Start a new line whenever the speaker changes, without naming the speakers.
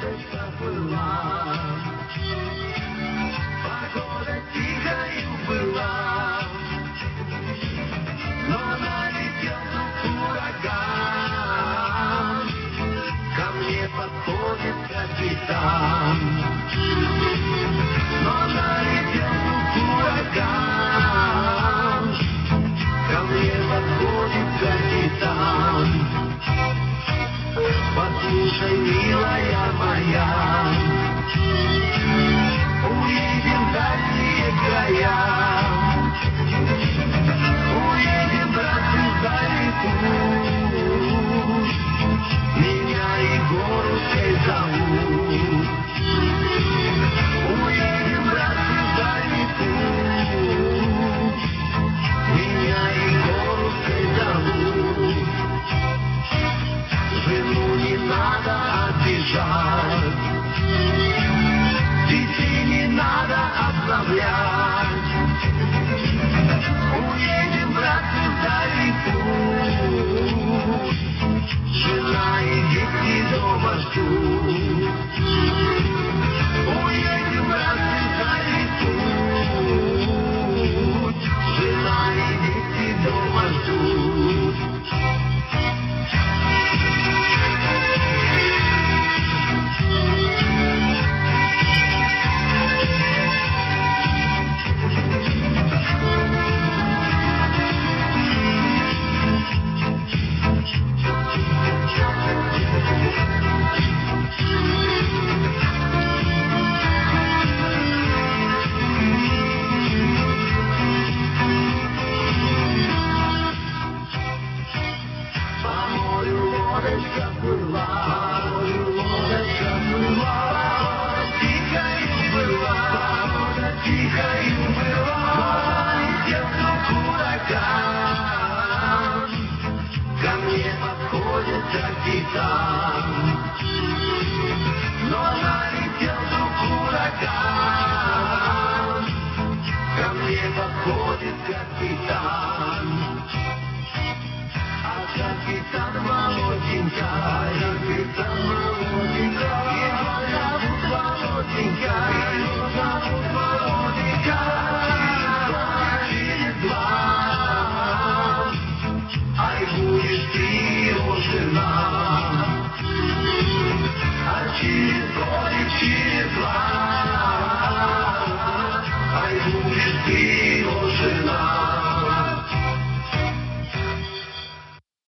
лодочка была, погода тихою была, но налетел тут ураган, ко мне подходит капитан. Но налетел тут ураган, ко мне подходит капитан. Послушай, милая моя, уедем в дальние края, уедем, братцы, в дальний путь, меня и горушкой зовут. Уедем, братцы, в дальний путь, меня и горушкой зовут. Жену не надо обижать, детей не надо ослаблять. Уедем, братцы, в дальний путь, жена и дети дома ждут. Уедем, братцы, в дальний путь, жена и дети дома ждут. Лодочка была, тихою была, тихою была, налетел вдруг ураган, ко мне подходит капитан.